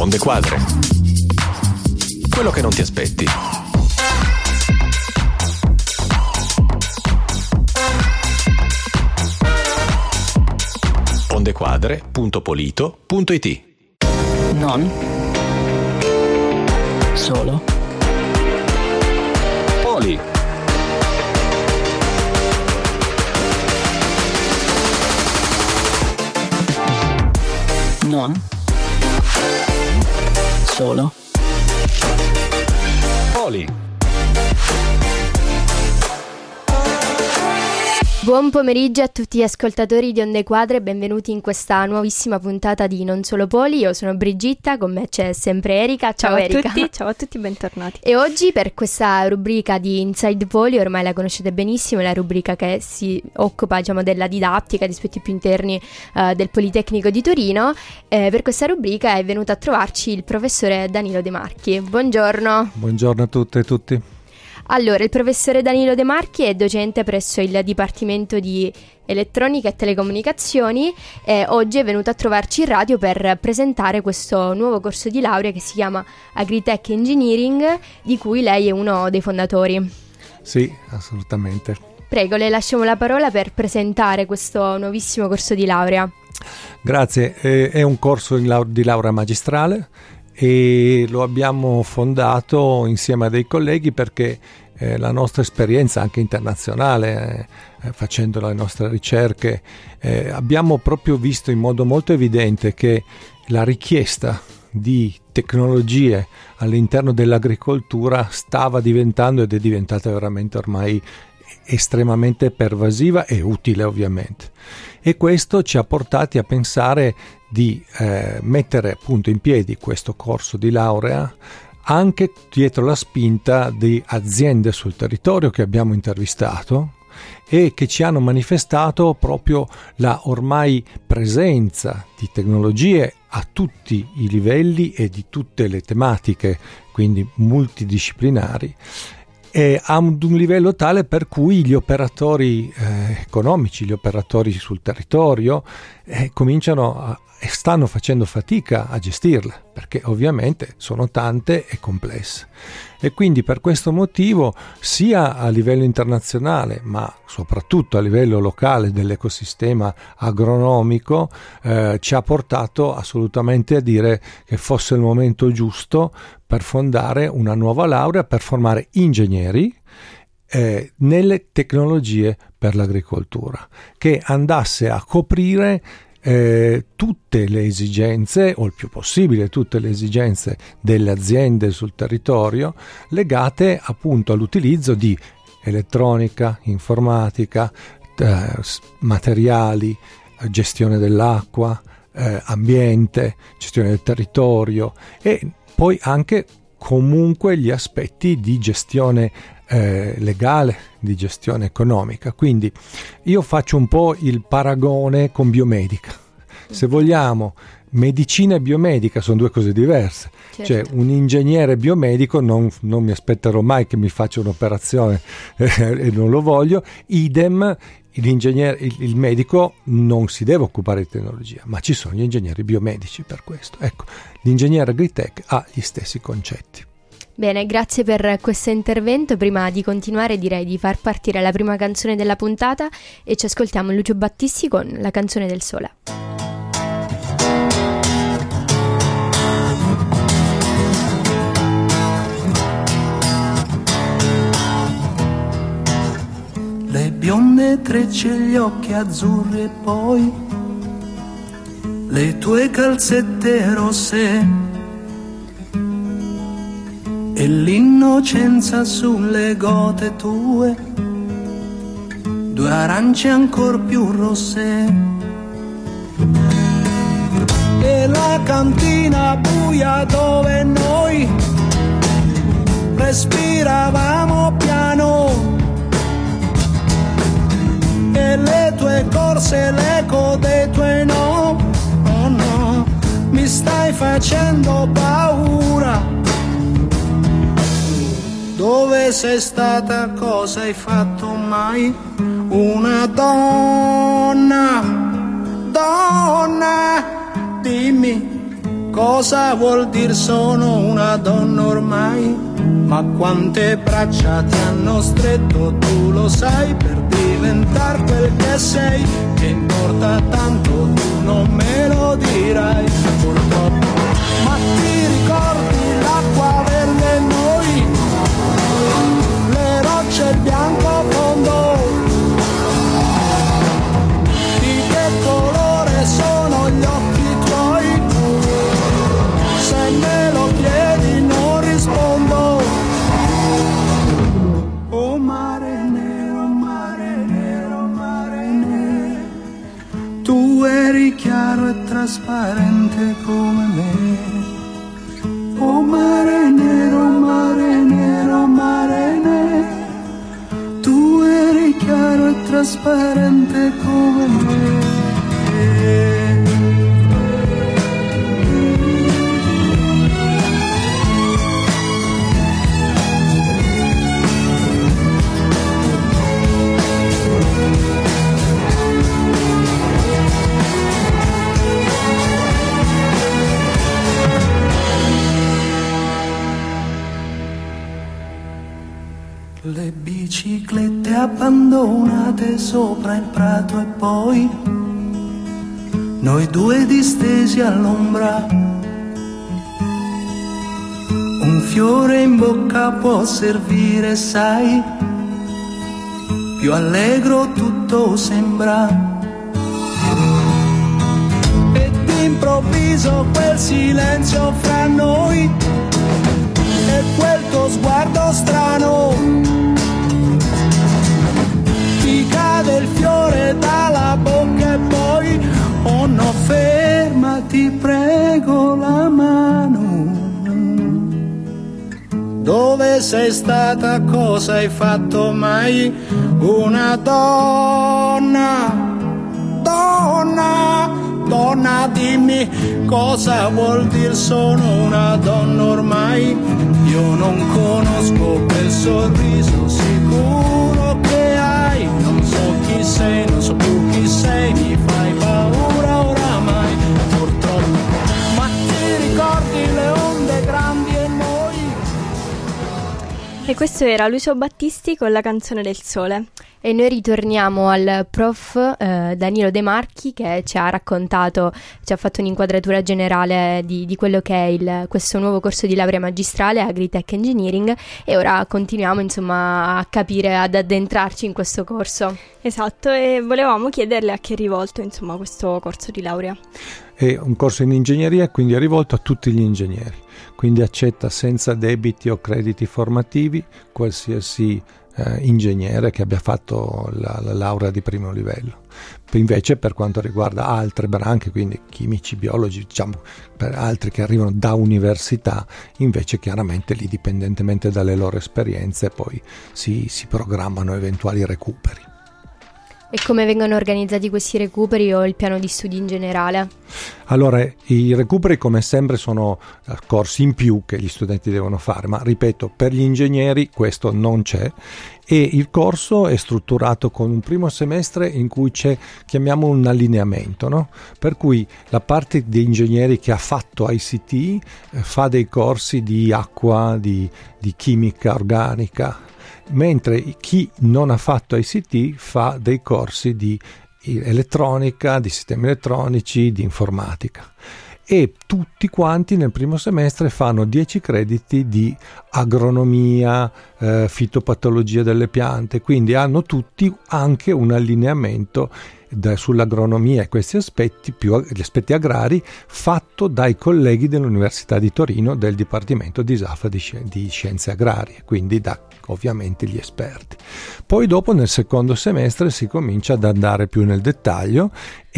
Onde Quadre. Quello che non ti aspetti. ondequadre.polito.it. Non solo Poli. non solo Poli. Buon pomeriggio a tutti gli ascoltatori di Onde Quadre e benvenuti in questa nuovissima puntata di Non Solo Poli. Io sono Brigitta, con me c'è sempre Erika. Ciao Erika. Ciao a tutti, bentornati. E oggi per questa rubrica di Inside Poli, ormai la conoscete benissimo, è la rubrica che si occupa, diciamo, della didattica, di aspetti più interni del Politecnico di Torino. Per questa rubrica è venuto a trovarci il professore Danilo De Marchi. Buongiorno. Buongiorno a tutte e tutti. Allora, il professore Danilo De Marchi è docente presso il Dipartimento di Elettronica e Telecomunicazioni e oggi è venuto a trovarci in radio per presentare questo nuovo corso di laurea che si chiama Agritech Engineering, di cui lei è uno dei fondatori. Sì, assolutamente. Prego, le lasciamo la parola per presentare questo nuovissimo corso di laurea. Grazie, è un corso di laurea magistrale e lo abbiamo fondato insieme a dei colleghi perché la nostra esperienza anche internazionale, facendo le nostre ricerche, abbiamo proprio visto in modo molto evidente che la richiesta di tecnologie all'interno dell'agricoltura stava diventando ed è diventata veramente ormai estremamente pervasiva e utile, ovviamente. E questo ci ha portati a pensare di mettere appunto in piedi questo corso di laurea anche dietro la spinta di aziende sul territorio che abbiamo intervistato e che ci hanno manifestato proprio la ormai presenza di tecnologie a tutti i livelli e di tutte le tematiche, quindi multidisciplinari, ad un livello tale per cui gli operatori economici, gli operatori sul territorio stanno facendo fatica a gestirle, perché ovviamente sono tante e complesse. E quindi per questo motivo, sia a livello internazionale, ma soprattutto a livello locale dell'ecosistema agronomico, ci ha portato assolutamente a dire che fosse il momento giusto per fondare una nuova laurea per formare ingegneri nelle tecnologie per l'agricoltura, che andasse a coprire tutte le esigenze, o il più possibile tutte le esigenze delle aziende sul territorio, legate appunto all'utilizzo di elettronica, informatica, materiali, gestione dell'acqua, ambiente, gestione del territorio e poi anche comunque gli aspetti di gestione legale, di gestione economica. Quindi io faccio un po' il paragone con biomedica. Se vogliamo, medicina e biomedica sono due cose diverse. Certo. Cioè un ingegnere biomedico non mi aspetterò mai che mi faccia un'operazione e non lo voglio. Idem, il medico non si deve occupare di tecnologia, ma ci sono gli ingegneri biomedici per questo. Ecco, l'ingegnere agritech ha gli stessi concetti. Bene, grazie per questo intervento. Prima di continuare direi di far partire la prima canzone della puntata e ci ascoltiamo Lucio Battisti con La canzone del sole. Le bionde trecce, gli occhi azzurri e poi le tue calzette rosse e l'innocenza sulle gote tue, due arance ancor più rosse. E la cantina buia dove noi respiravamo piano, e le tue corse, l'eco dei tuoi no, oh no, mi stai facendo paura. Dove sei stata, cosa hai fatto mai? Una donna, dimmi cosa vuol dire sono una donna ormai? Ma quante braccia ti hanno stretto, tu lo sai, per diventare quel che sei. Che importa tanto, tu non me lo dirai, purtroppo. Ma ti ricordi l'acqua verde e noi, le rocce e il bianco fondo? Di che colore sono gli occhi tuoi? Se me lo chiedi non rispondo. Oh mare nero, mare nero, mare nero, tu eri chiaro e trasparente come me. Oh mare nero, mare nero, mare nero, tu eri chiaro e trasparente come me. Le biciclette abbandonate sopra il prato e poi noi due distesi all'ombra. Un fiore in bocca può servire, sai, più allegro tutto sembra. E d'improvviso quel silenzio fra noi e quel tuo sguardo strano, ti cade il fiore dalla bocca e poi oh no, fermati prego la mano. Dove sei stata, cosa hai fatto mai? Una donna, donna, donna, dimmi cosa vuol dire sono una donna ormai. Io non conosco quel sorriso sicuro che hai, non so chi sei, non so più chi sei, mi fai paura oramai, purtroppo. Ma ti ricordi le onde grandi e noi? E questo era Lucio Battisti con la canzone del sole. E noi ritorniamo al prof Danilo De Marchi, che ci ha raccontato, ci ha fatto un'inquadratura generale di quello che è questo nuovo corso di laurea magistrale Agritech Engineering, e ora continuiamo insomma a capire, ad addentrarci in questo corso. Esatto, e volevamo chiederle a chi è rivolto insomma questo corso di laurea. È un corso in ingegneria, quindi è rivolto a tutti gli ingegneri, quindi accetta senza debiti o crediti formativi qualsiasi ingegnere che abbia fatto la laurea di primo livello. Invece per quanto riguarda altre branche, quindi chimici, biologi, diciamo per altri che arrivano da università, invece chiaramente lì dipendentemente dalle loro esperienze poi si programmano eventuali recuperi. E come vengono organizzati questi recuperi o il piano di studi in generale? Allora, i recuperi come sempre sono corsi in più che gli studenti devono fare, ma ripeto, per gli ingegneri questo non c'è, e il corso è strutturato con un primo semestre in cui c'è, chiamiamo un allineamento, no? Per cui la parte di ingegneri che ha fatto ICT fa dei corsi di acqua, di chimica organica, mentre chi non ha fatto ICT fa dei corsi di elettronica, di sistemi elettronici, di informatica. E tutti quanti nel primo semestre fanno 10 crediti di agronomia, fitopatologia delle piante, quindi hanno tutti anche un allineamento sull'agronomia e questi aspetti, più gli aspetti agrari, fatto dai colleghi dell'Università di Torino del Dipartimento di SAFA di Scienze Agrarie, quindi da ovviamente gli esperti. Poi dopo nel secondo semestre si comincia ad andare più nel dettaglio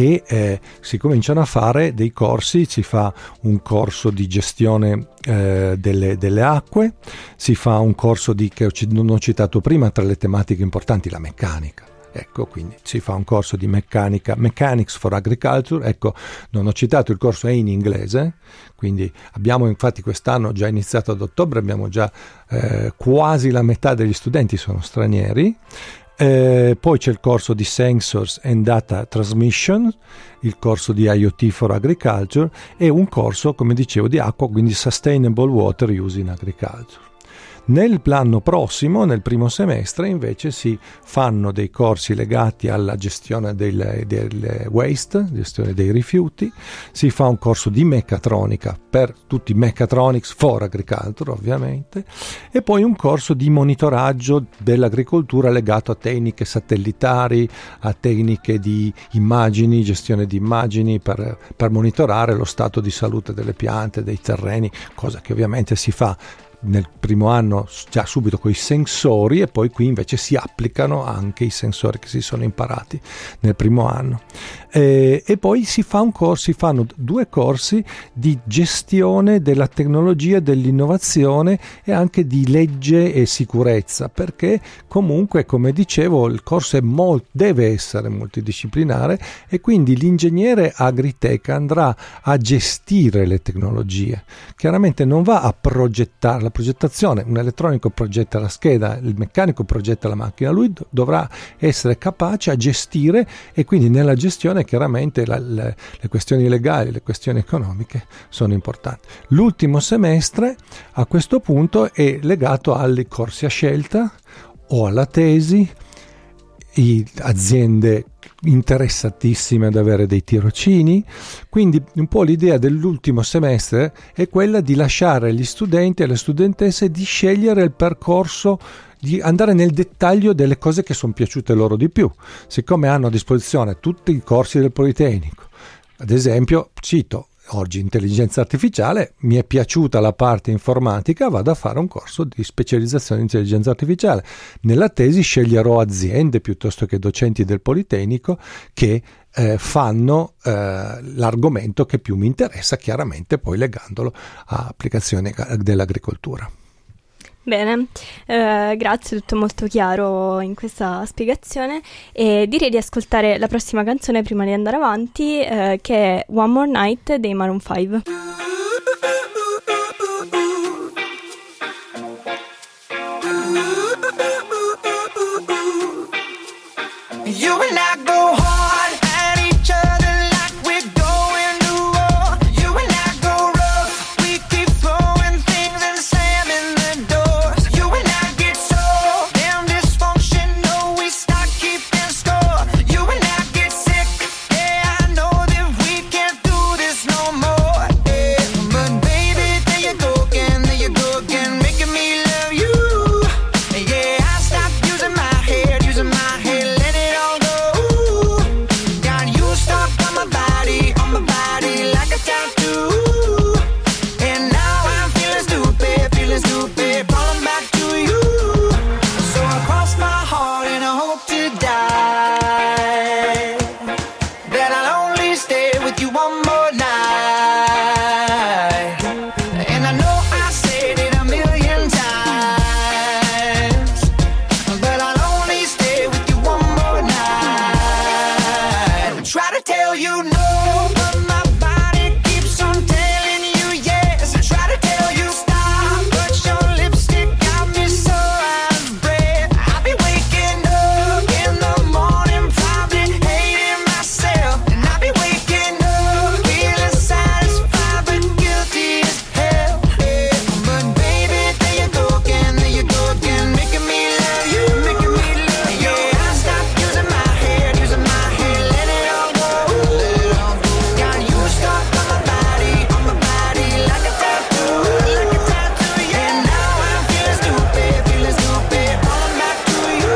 e si cominciano a fare dei corsi, si fa un corso di gestione delle acque, si fa un corso che non ho citato prima tra le tematiche importanti, la meccanica. Ecco, quindi si fa un corso di meccanica, Mechanics for Agriculture. Ecco, non ho citato, il corso è in inglese, quindi abbiamo infatti quest'anno già iniziato ad ottobre, abbiamo già quasi la metà degli studenti sono stranieri, Poi c'è il corso di Sensors and Data Transmission, il corso di IoT for Agriculture e un corso, come dicevo, di acqua, quindi Sustainable Water Use in Agriculture. L'anno prossimo, nel primo semestre, invece si fanno dei corsi legati alla gestione del waste, gestione dei rifiuti, si fa un corso di meccatronica per tutti, Mechatronics for Agriculture ovviamente, e poi un corso di monitoraggio dell'agricoltura legato a tecniche satellitari, a tecniche di immagini, gestione di immagini per monitorare lo stato di salute delle piante, dei terreni, cosa che ovviamente si fa nel primo anno già subito con i sensori, e poi qui invece si applicano anche i sensori che si sono imparati nel primo anno, e poi si fanno 2 corsi di gestione della tecnologia, dell'innovazione e anche di legge e sicurezza, perché comunque, come dicevo, il corso deve essere multidisciplinare, e quindi l'ingegnere agritech andrà a gestire le tecnologie. Chiaramente non va a progettare. La progettazione, un elettronico progetta la scheda, il meccanico progetta la macchina, lui dovrà essere capace a gestire, e quindi nella gestione chiaramente le questioni legali, le questioni economiche sono importanti. L'ultimo semestre a questo punto è legato ai corsi a scelta o alla tesi, aziende interessatissime ad avere dei tirocini, quindi un po' l'idea dell'ultimo semestre è quella di lasciare agli studenti e alle studentesse di scegliere il percorso, di andare nel dettaglio delle cose che sono piaciute loro di più, siccome hanno a disposizione tutti i corsi del Politecnico. Ad esempio, cito oggi intelligenza artificiale, mi è piaciuta la parte informatica, vado a fare un corso di specializzazione in intelligenza artificiale. Nella tesi sceglierò aziende piuttosto che docenti del Politecnico che fanno l'argomento che più mi interessa, chiaramente poi legandolo a applicazioni dell'agricoltura. Bene, grazie, tutto molto chiaro in questa spiegazione, e direi di ascoltare la prossima canzone prima di andare avanti, che è One More Night dei Maroon 5. You and I go hard at each other like we're going to war. You and I go rough, we keep throwing things and slamming the doors. You and I get so damn dysfunctional, we start keeping score. You and I get sick, yeah, I know that we can't do this no more. Yeah. But baby, there you go again, making me love you. Yeah, I stopped using my head, let it all go. Got you stuck on my body like a tattoo. And now I'm feeling stupid, falling back to you. So I cross my heart and I hope to die that I'll only stay with you one more night. And I know I said it a million times, but I'll only stay with you one more night. Try to tell you no, but my body keeps on telling you yes. I try to tell you stop, but your lipstick got me so out of breath. I'll be waking up in the morning, probably hating myself. And I'll be waking up feeling satisfied but guilty as hell. But baby, there you go again, making me love you. Yeah, I stopped using my head, let it all go. Got you stuck on my body like a tattoo. And now I'm feeling stupid, falling back to you.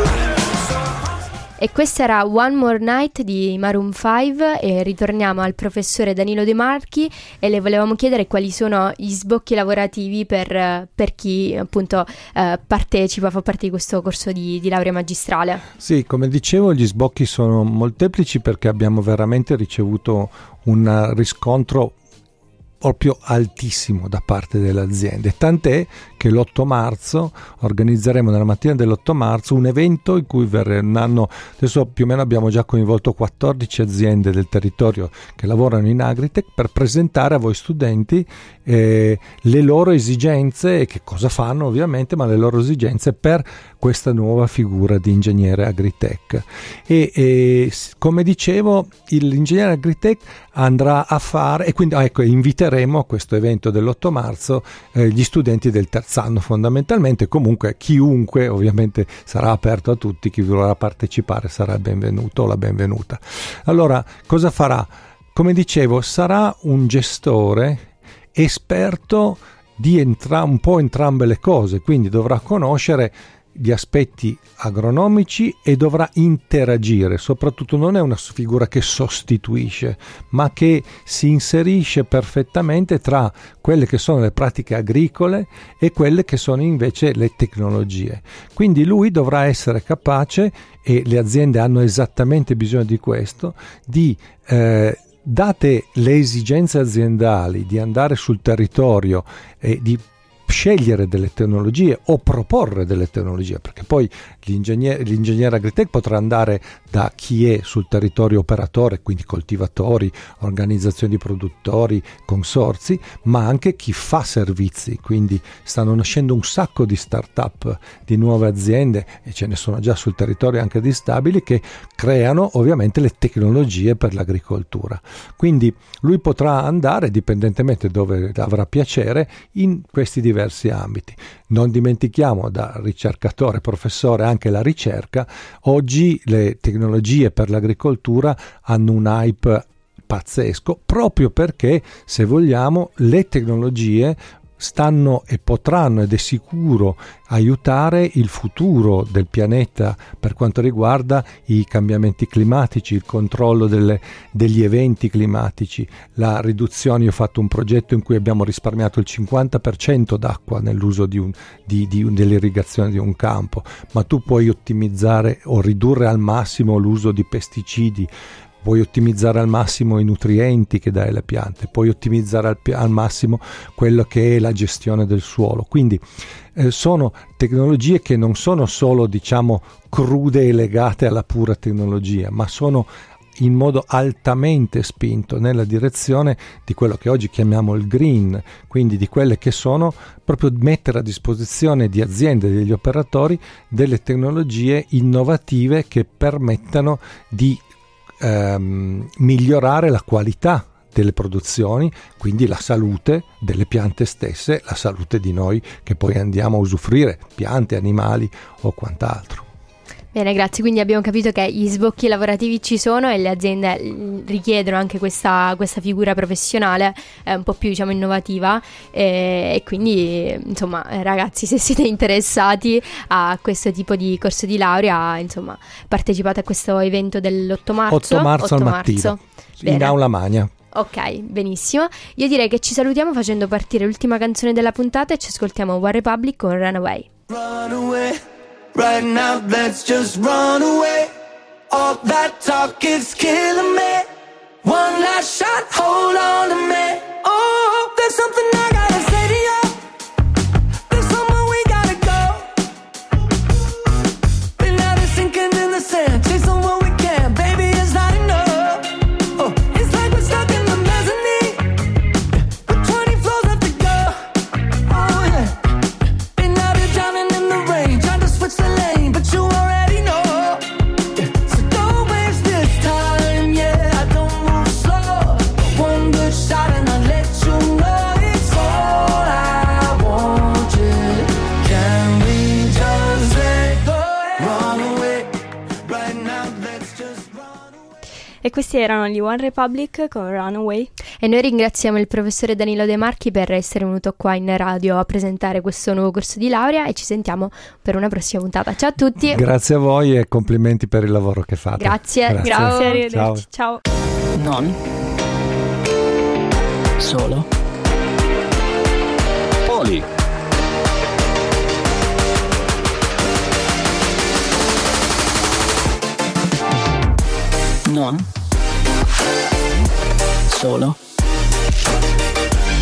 E questa era One More Night di Maroon 5, e ritorniamo al professore Danilo De Marchi e le volevamo chiedere quali sono gli sbocchi lavorativi per chi appunto fa parte di questo corso di laurea magistrale. Sì, come dicevo, gli sbocchi sono molteplici, perché abbiamo veramente ricevuto un riscontro proprio altissimo da parte delle aziende, tant'è che l'8 marzo organizzeremo, nella mattina dell'8 marzo, un evento in cui verranno, adesso più o meno abbiamo già coinvolto 14 aziende del territorio che lavorano in Agritech, per presentare a voi studenti le loro esigenze, e che cosa fanno ovviamente, ma le loro esigenze per questa nuova figura di ingegnere Agritech. E come dicevo, l'ingegnere Agritech andrà a fare, e quindi inviteremo a questo evento dell'8 marzo gli studenti del terzo anno fondamentalmente. Comunque chiunque, ovviamente sarà aperto a tutti, chi vorrà partecipare sarà il benvenuto o la benvenuta. Allora, cosa farà? Come dicevo, sarà un gestore esperto di un po' entrambe le cose, quindi dovrà conoscere gli aspetti agronomici e dovrà interagire. Soprattutto non è una figura che sostituisce, ma che si inserisce perfettamente tra quelle che sono le pratiche agricole e quelle che sono invece le tecnologie. Quindi lui dovrà essere capace, e le aziende hanno esattamente bisogno di questo, di date le esigenze aziendali, di andare sul territorio e di scegliere delle tecnologie o proporre delle tecnologie, perché poi l'ingegnere Agritech potrà andare da chi è sul territorio operatore, quindi coltivatori, organizzazioni di produttori, consorzi, ma anche chi fa servizi. Quindi stanno nascendo un sacco di start-up, di nuove aziende, e ce ne sono già sul territorio anche di stabili, che creano ovviamente le tecnologie per l'agricoltura. Quindi lui potrà andare, dipendentemente dove avrà piacere, in questi diversi ambiti. Non dimentichiamo, da ricercatore, professore, anche la ricerca. Oggi le tecnologie per l'agricoltura hanno un hype pazzesco, proprio perché, se vogliamo, le tecnologie stanno e potranno, ed è sicuro, aiutare il futuro del pianeta per quanto riguarda i cambiamenti climatici, il controllo degli eventi climatici, la riduzione. Io ho fatto un progetto in cui abbiamo risparmiato il 50% d'acqua nell'uso dell'irrigazione di un campo, ma tu puoi ottimizzare o ridurre al massimo l'uso di pesticidi, puoi ottimizzare al massimo i nutrienti che dai alle piante, puoi ottimizzare al massimo quello che è la gestione del suolo. Quindi sono tecnologie che non sono solo, diciamo, crude e legate alla pura tecnologia, ma sono in modo altamente spinto nella direzione di quello che oggi chiamiamo il green, quindi di quelle che sono proprio mettere a disposizione di aziende e degli operatori delle tecnologie innovative che permettano di migliorare la qualità delle produzioni, quindi la salute delle piante stesse, la salute di noi che poi andiamo a usufruire, piante, animali o quant'altro. Bene, grazie. Quindi abbiamo capito che gli sbocchi lavorativi ci sono e le aziende richiedono anche questa figura professionale un po' più, diciamo, innovativa, e quindi, insomma, ragazzi, se siete interessati a questo tipo di corso di laurea, insomma, partecipate a questo evento dell'8 marzo. 8 marzo al mattino, in Aula Magna. Ok, benissimo. Io direi che ci salutiamo facendo partire l'ultima canzone della puntata e ci ascoltiamo One Republic con Runaway. Runaway. Right now, let's just run away. All that talk is killing me. One last shot, hold on to me. Oh, there's something I gotta say to you. There's somewhere we gotta go. Been out of sinking in the sand, chasing what we can. Baby, it's not enough. Oh, it's like we're stuck in the mezzanine with 20 floors left to go. Oh yeah. Been out here drowning in the rain, trying to switch the lane, but you already know. So don't waste this time, yeah. I don't move slow. One good shot and I'll let you know it's all I want. You can we just let go? Run away. Right now, let's just run away. E questi erano gli One Republic con Runaway. E noi ringraziamo il professore Danilo De Marchi per essere venuto qua in radio a presentare questo nuovo corso di laurea, e ci sentiamo per una prossima puntata. Ciao a tutti. Grazie a voi e complimenti per il lavoro che fate. Grazie. Grazie, arrivederci. Ciao. Non solo Poli. Non solo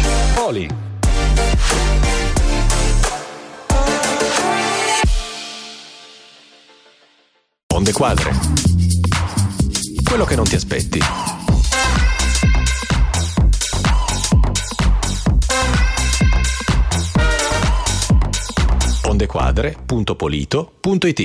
Paroli. Onde Quadre. Quello che non ti aspetti. ondequadre.polito.it